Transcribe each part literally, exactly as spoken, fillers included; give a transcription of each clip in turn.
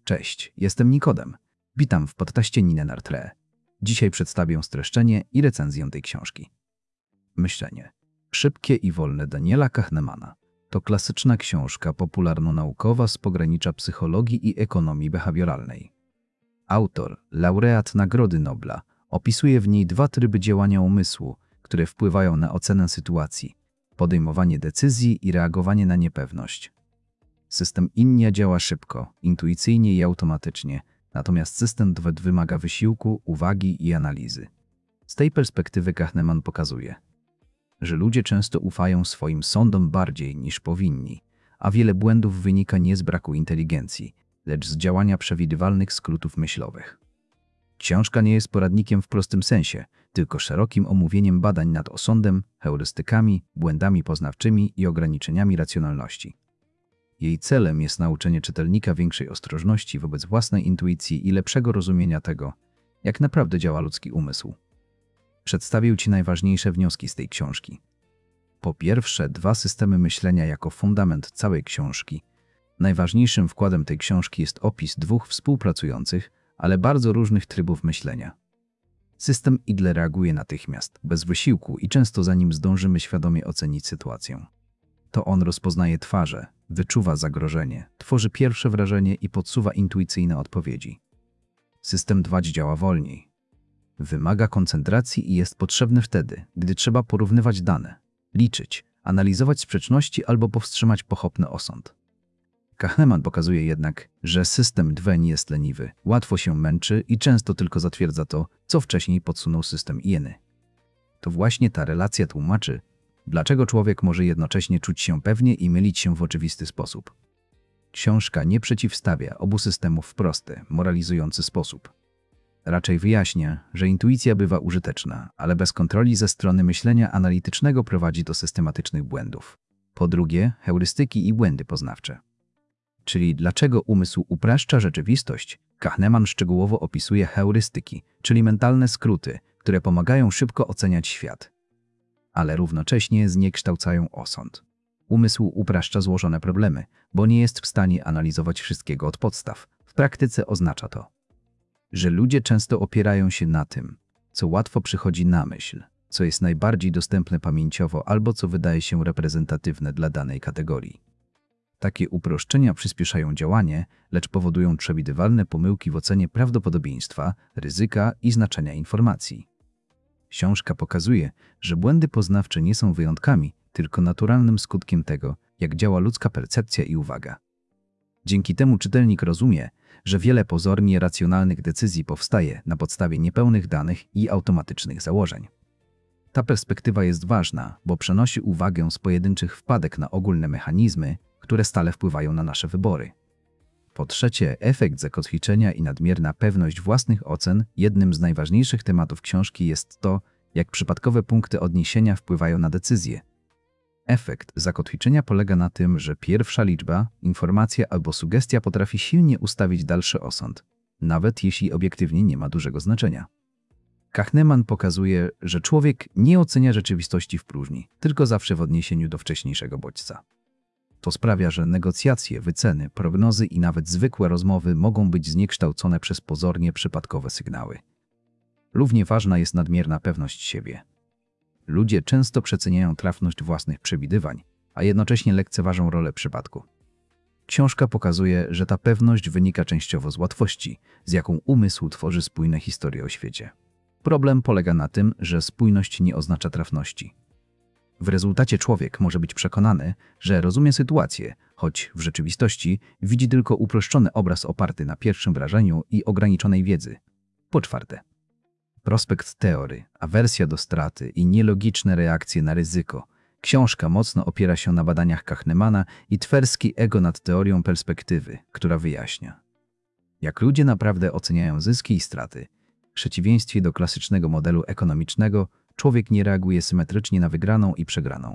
Cześć, jestem Nikodem. Witam w podcaście Ninenartre. Dzisiaj przedstawię streszczenie i recenzję tej książki. Myślenie. Szybkie i wolne Daniela Kahnemana to klasyczna książka popularno-naukowa z pogranicza psychologii i ekonomii behawioralnej. Autor, laureat Nagrody Nobla, opisuje w niej dwa tryby działania umysłu, które wpływają na ocenę sytuacji, podejmowanie decyzji i reagowanie na niepewność. System Innia działa szybko, intuicyjnie i automatycznie, natomiast system Dwet wymaga wysiłku, uwagi i analizy. Z tej perspektywy Kahneman pokazuje, że ludzie często ufają swoim sądom bardziej niż powinni, a wiele błędów wynika nie z braku inteligencji, lecz z działania przewidywalnych skrótów myślowych. Książka nie jest poradnikiem w prostym sensie, tylko szerokim omówieniem badań nad osądem, heurystykami, błędami poznawczymi i ograniczeniami racjonalności. Jej celem jest nauczenie czytelnika większej ostrożności wobec własnej intuicji i lepszego rozumienia tego, jak naprawdę działa ludzki umysł. Przedstawię Ci najważniejsze wnioski z tej książki. Po pierwsze, dwa systemy myślenia jako fundament całej książki. Najważniejszym wkładem tej książki jest opis dwóch współpracujących, ale bardzo różnych trybów myślenia. System Igle reaguje natychmiast, bez wysiłku i często zanim zdążymy świadomie ocenić sytuację. To on rozpoznaje twarze, wyczuwa zagrożenie, tworzy pierwsze wrażenie i podsuwa intuicyjne odpowiedzi. System Dwat działa wolniej. Wymaga koncentracji i jest potrzebny wtedy, gdy trzeba porównywać dane, liczyć, analizować sprzeczności albo powstrzymać pochopny osąd. Kahneman pokazuje jednak, że system Dwa nie jest leniwy, łatwo się męczy i często tylko zatwierdza to, co wcześniej podsunął system Ieny. To właśnie ta relacja tłumaczy, dlaczego człowiek może jednocześnie czuć się pewnie i mylić się w oczywisty sposób. Książka nie przeciwstawia obu systemów w prosty, moralizujący sposób. Raczej wyjaśnia, że intuicja bywa użyteczna, ale bez kontroli ze strony myślenia analitycznego prowadzi do systematycznych błędów. Po drugie, heurystyki i błędy poznawcze. Czyli dlaczego umysł upraszcza rzeczywistość, Kahneman szczegółowo opisuje heurystyki, czyli mentalne skróty, które pomagają szybko oceniać świat, ale równocześnie zniekształcają osąd. Umysł upraszcza złożone problemy, bo nie jest w stanie analizować wszystkiego od podstaw. W praktyce oznacza to, że ludzie często opierają się na tym, co łatwo przychodzi na myśl, co jest najbardziej dostępne pamięciowo albo co wydaje się reprezentatywne dla danej kategorii. Takie uproszczenia przyspieszają działanie, lecz powodują przewidywalne pomyłki w ocenie prawdopodobieństwa, ryzyka i znaczenia informacji. Książka pokazuje, że błędy poznawcze nie są wyjątkami, tylko naturalnym skutkiem tego, jak działa ludzka percepcja i uwaga. Dzięki temu czytelnik rozumie, że wiele pozornie racjonalnych decyzji powstaje na podstawie niepełnych danych i automatycznych założeń. Ta perspektywa jest ważna, bo przenosi uwagę z pojedynczych wpadek na ogólne mechanizmy, które stale wpływają na nasze wybory. Po trzecie, efekt zakotwiczenia i nadmierna pewność własnych ocen. Jednym z najważniejszych tematów książki jest to, jak przypadkowe punkty odniesienia wpływają na decyzje. Efekt zakotwiczenia polega na tym, że pierwsza liczba, informacja albo sugestia potrafi silnie ustawić dalszy osąd, nawet jeśli obiektywnie nie ma dużego znaczenia. Kahneman pokazuje, że człowiek nie ocenia rzeczywistości w próżni, tylko zawsze w odniesieniu do wcześniejszego bodźca. To sprawia, że negocjacje, wyceny, prognozy i nawet zwykłe rozmowy mogą być zniekształcone przez pozornie przypadkowe sygnały. Równie ważna jest nadmierna pewność siebie. Ludzie często przeceniają trafność własnych przewidywań, a jednocześnie lekceważą rolę przypadku. Książka pokazuje, że ta pewność wynika częściowo z łatwości, z jaką umysł tworzy spójne historie o świecie. Problem polega na tym, że spójność nie oznacza trafności. W rezultacie człowiek może być przekonany, że rozumie sytuację, choć w rzeczywistości widzi tylko uproszczony obraz oparty na pierwszym wrażeniu i ograniczonej wiedzy. Po czwarte, prospekt teorii, awersja do straty i nielogiczne reakcje na ryzyko. Książka mocno opiera się na badaniach Kahnemana i Tversky ego nad teorią perspektywy, która wyjaśnia, jak ludzie naprawdę oceniają zyski i straty. W przeciwieństwie do klasycznego modelu ekonomicznego, człowiek nie reaguje symetrycznie na wygraną i przegraną.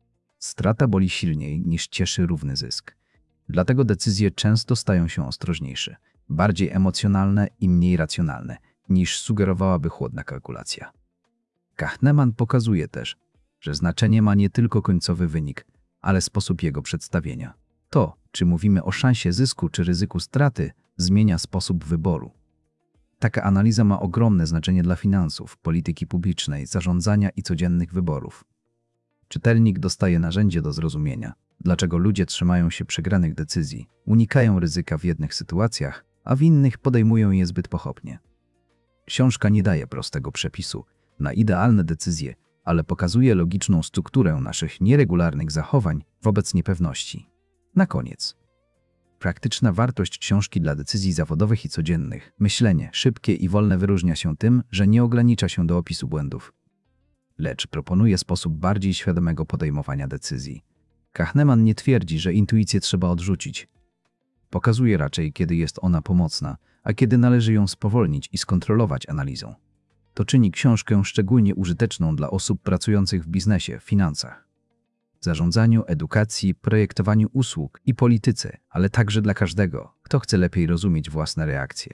Strata boli silniej niż cieszy równy zysk. Dlatego decyzje często stają się ostrożniejsze, bardziej emocjonalne i mniej racjonalne, niż sugerowałaby chłodna kalkulacja. Kahneman pokazuje też, że znaczenie ma nie tylko końcowy wynik, ale sposób jego przedstawienia. To, czy mówimy o szansie zysku czy ryzyku straty, zmienia sposób wyboru. Taka analiza ma ogromne znaczenie dla finansów, polityki publicznej, zarządzania i codziennych wyborów. Czytelnik dostaje narzędzie do zrozumienia, dlaczego ludzie trzymają się przegranych decyzji, unikają ryzyka w jednych sytuacjach, a w innych podejmują je zbyt pochopnie. Książka nie daje prostego przepisu na idealne decyzje, ale pokazuje logiczną strukturę naszych nieregularnych zachowań wobec niepewności. Na koniec. Praktyczna wartość książki dla decyzji zawodowych i codziennych. Myślenie szybkie i wolne wyróżnia się tym, że nie ogranicza się do opisu błędów, lecz proponuje sposób bardziej świadomego podejmowania decyzji. Kahneman nie twierdzi, że intuicję trzeba odrzucić. Pokazuje raczej, kiedy jest ona pomocna, a kiedy należy ją spowolnić i skontrolować analizą. To czyni książkę szczególnie użyteczną dla osób pracujących w biznesie, finansach, zarządzaniu, edukacji, projektowaniu usług i polityce, ale także dla każdego, kto chce lepiej rozumieć własne reakcje.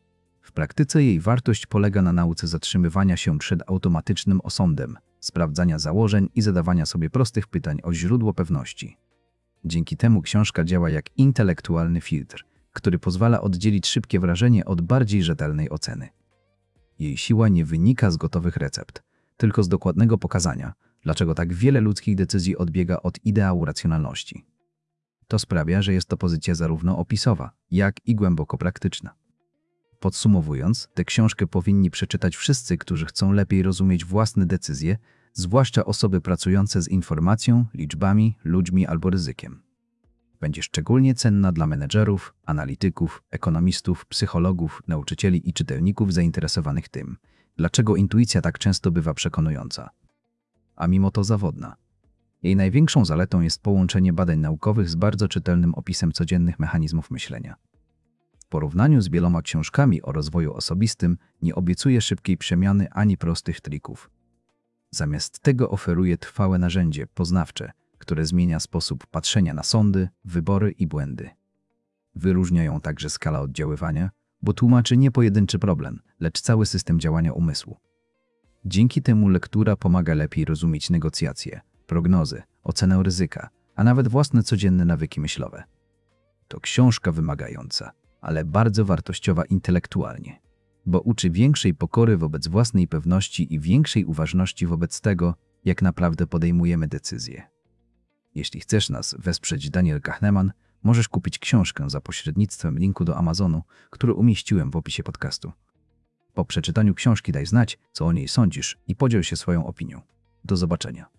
W praktyce jej wartość polega na nauce zatrzymywania się przed automatycznym osądem, sprawdzania założeń i zadawania sobie prostych pytań o źródło pewności. Dzięki temu książka działa jak intelektualny filtr, który pozwala oddzielić szybkie wrażenie od bardziej rzetelnej oceny. Jej siła nie wynika z gotowych recept, tylko z dokładnego pokazania, dlaczego tak wiele ludzkich decyzji odbiega od ideału racjonalności. To sprawia, że jest to pozycja zarówno opisowa, jak i głęboko praktyczna. Podsumowując, tę książkę powinni przeczytać wszyscy, którzy chcą lepiej rozumieć własne decyzje, zwłaszcza osoby pracujące z informacją, liczbami, ludźmi albo ryzykiem. Będzie szczególnie cenna dla menedżerów, analityków, ekonomistów, psychologów, nauczycieli i czytelników zainteresowanych tym, dlaczego intuicja tak często bywa przekonująca, a mimo to zawodna. Jej największą zaletą jest połączenie badań naukowych z bardzo czytelnym opisem codziennych mechanizmów myślenia. W porównaniu z wieloma książkami o rozwoju osobistym nie obiecuje szybkiej przemiany ani prostych trików. Zamiast tego oferuje trwałe narzędzie poznawcze, które zmienia sposób patrzenia na sądy, wybory i błędy. Wyróżnia ją także skala oddziaływania, bo tłumaczy nie pojedynczy problem, lecz cały system działania umysłu. Dzięki temu lektura pomaga lepiej rozumieć negocjacje, prognozy, ocenę ryzyka, a nawet własne codzienne nawyki myślowe. To książka wymagająca, ale bardzo wartościowa intelektualnie, bo uczy większej pokory wobec własnej pewności i większej uważności wobec tego, jak naprawdę podejmujemy decyzje. Jeśli chcesz nas wesprzeć, Daniel Kahneman, możesz kupić książkę za pośrednictwem linku do Amazonu, który umieściłem w opisie podcastu. Po przeczytaniu książki daj znać, co o niej sądzisz i podziel się swoją opinią. Do zobaczenia.